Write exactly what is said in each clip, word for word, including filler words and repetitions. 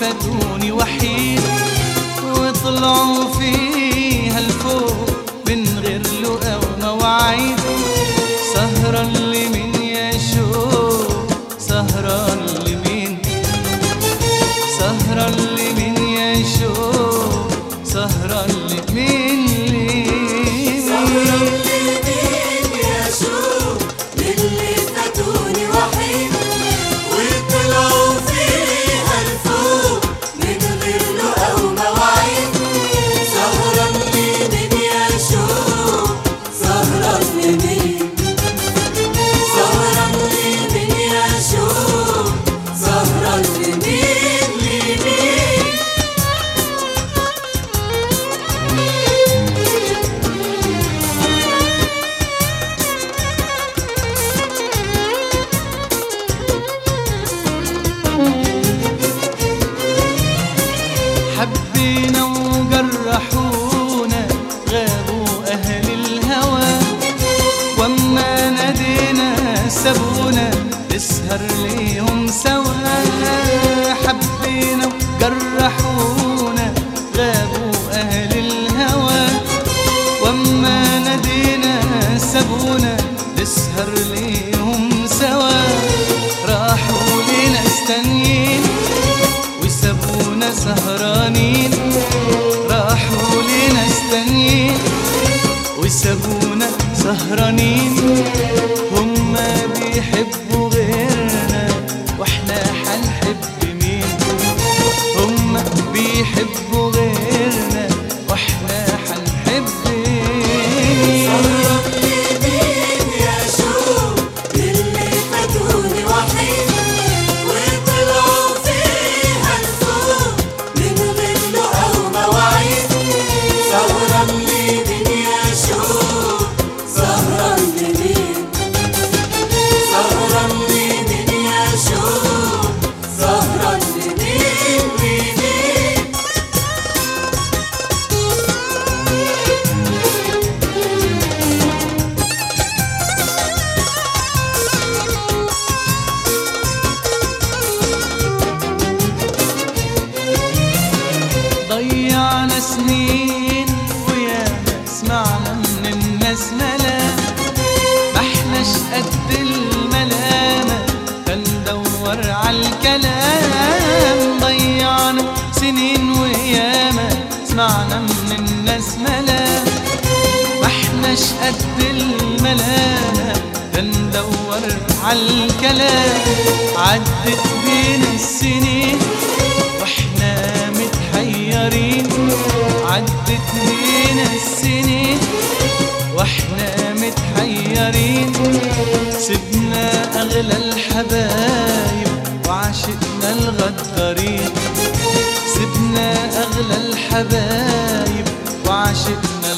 فاتوني وحيد وطلعوا فيها الفوق من غير لقا ومواعيد. سهران لمين يا شوق سهران لمين، سهران لمين يا شوق سهران لمين لمين. سهران لمين يا شوق للي فاتوني وحيد وطلعوا فيها الفوق من غير لقا ومواعيد. سهران لمين يا شوق سهران لمين، سهران لمين يا شوق سهران لمين لمين. حبينا وجرحونا غابوا أهل الهوى، وأما نادينا سابونا نسهر ليهم سوا. حبينا وجرحونا غابوا أهل الهوى، وأما نادينا سابونا نسهر ليهم سوا. راحوا لناس تانيين وسابونا سهرانين، راحوا لناس تانيين وسابونا سهرانين. هما بيحبوا غيرنا واحنا حنحب مين، هما بيحبوا غيرنا واحنا حنحب مين. سهران لمين يا شوق للي فاتوني وحيد وطلعوا فيها الفوق من غير لقا ومواعيد. سهران لمين يا شوق سهران لمين، سهران لمين يا شوق سهران لمين لمين. ضيعنا سنين وياما سمعنا من الناس ملام، ما احناش قد الملامة فندور عالكلام. ضيعنا سنين وياما سمعنا من الناس ملام، ما احناش قد الملامة فندور عالكلام. عدت بينا السنين واحنا متحيرين، عدت بينا السنين واحنا متحيرين. سيبنا اغلى الحبايب وعاشقنا الغدارين، سيبنا اغلى الحبايب وعاشقنا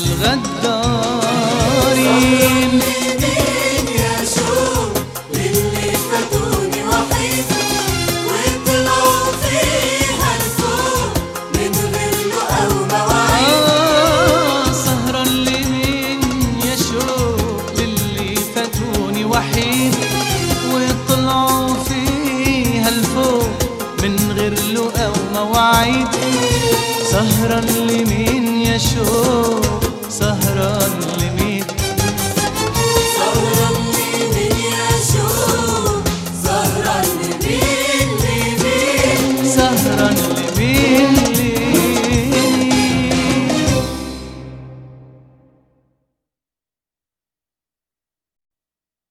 الغدارين. لمين يا شوق للي فاتوني وحيد وطلعوا فيها الفوق من غير لقا ومواعيد. آه سهران لمين يا شوق للي فاتوني وحيد وطلعوا فيها الفوق من غير لقا ومواعيد. سهران لمين يا شوق سهران لمين.